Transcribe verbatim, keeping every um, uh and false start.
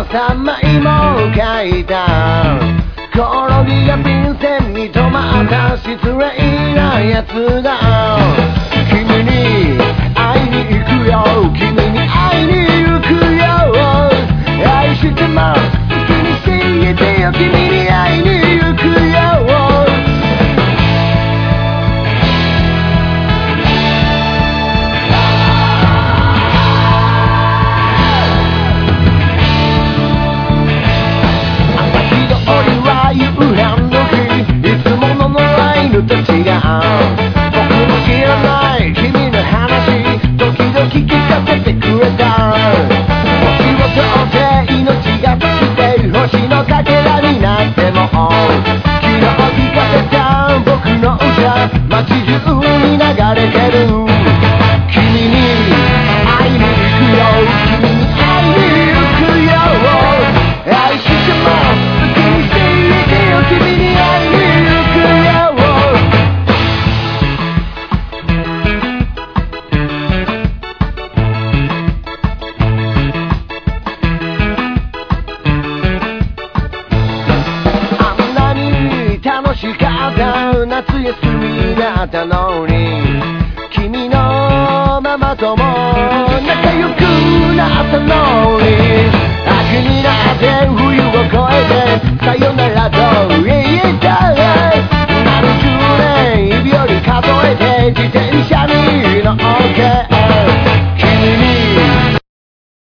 は三枚も書いた。転びが便箋に止まった失礼なやつだ。君に会いに行くよ、君に会いに行くよ。愛してます、好きにして言えてよ、君に会いに行くよ。夕飯の日、いつもの野良犬と違う。僕の知らない君の話、時々聞かせてくれた。星を通って命が尽きて星のかけらになっても、昨日聞かせた僕の歌、街中に流れてる。君に会いに行くよ、君に会いに行くよ。愛してます、好きにして君に会いに行くよ。あんなに楽しかった夏休みだったのに、君の